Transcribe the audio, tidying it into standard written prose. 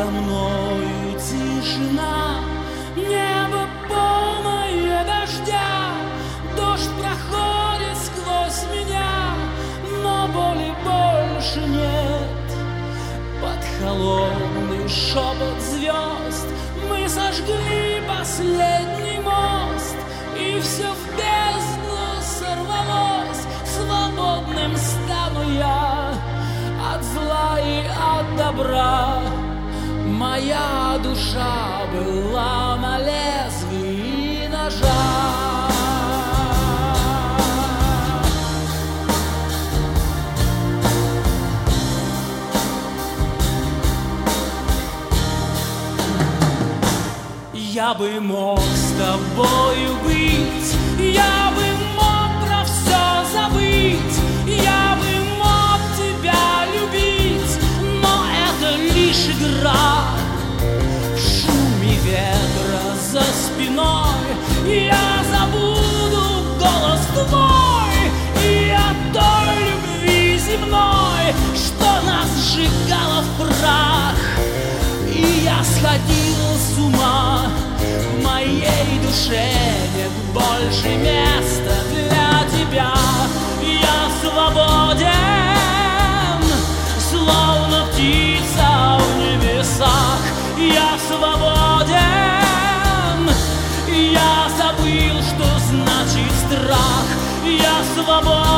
Надо мною тишина, небо полное дождя, дождь проходит сквозь меня, но боли больше нет. Под холодный шепот звезд мы сожгли последний мост, и все в бездну сорвалось, свободным стану я от зла и от добра. Моя душа была на лезвии ножа. Я бы мог с тобою быть, я бы мог про все забыть, я бы мог тебя любить, но это лишь игра. В шуме ветра за спиной я забуду голос твой и о той любви земной, что нас сжигало в прах. И я сходил с ума, в моей душе нет больше места для тебя. Я свободен, словно птица в небесах. Я свободен, я забыл, что значит страх. Я свободен.